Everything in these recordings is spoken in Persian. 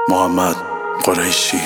محمد قریشی.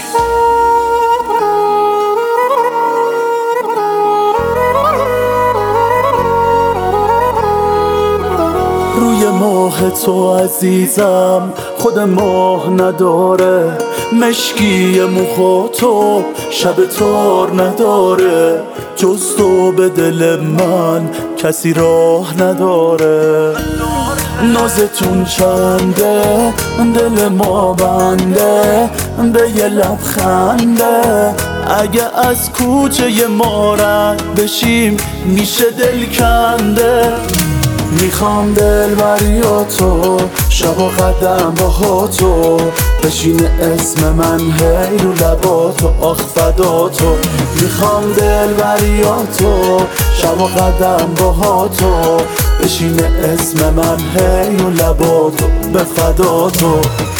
روی ماه تو عزیزم خود ماه نداره، مشکی مخ تو شب تار نداره، جز تو به دل من کسی راه نداره. نازتون چنده دل ما بنده به یه لبخنده، اگه از کوچه ما رد بشیم میشه دل کنده. میخوام دلبریاتو شب و قدم باهاتو، بشینه اسم من هی رو لباتو آخ فداتو. میخوام دلبریاتو شب و قدم باهاتو، بشینه اسم من هی رو لباتو به فداتو.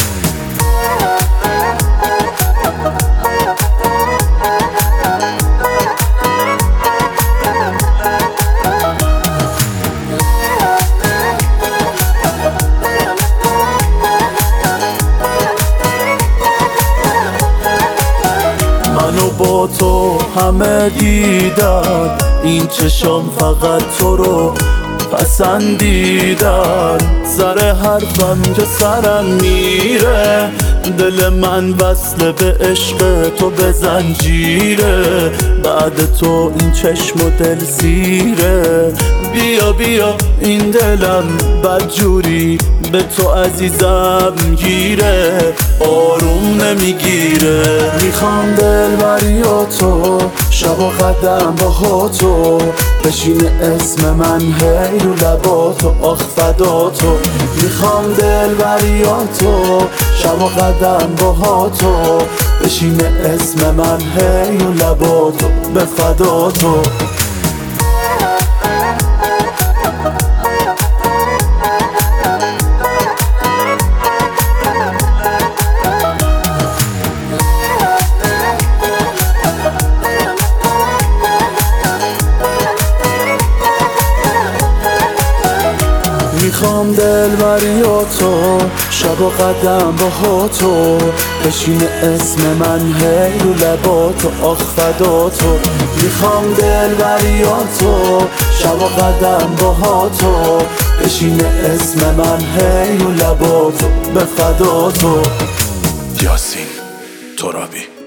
منو با تو همه دیدن، این چشام فقط تو رو پسندیدن. سر حرفم که سرم میره، دل من وصله به عشق تو به زنجیره. بعد تو این چشم و دل سیره، بیا بیا این دلم بدجوری به تو عزیزم گیره، آروم نمیگیره. میخوام دلبریاتو شب و قدم باهاتو، بشینه اسم من هی رو لباتو آخ فداتو. میخوام دلبریاتو شب و قدم باهاتو، بشینه اسم من هی رو لباتو به فداتو. میخوام دلبریاتو شب و قدم باهاتو، بشینه اسم من هی رو لباتو آخ فداتو. میخوام دلبریاتو شب و قدم باهاتو، بشینه اسم من هی رو لباتو به فداتو. یاسین ترابی.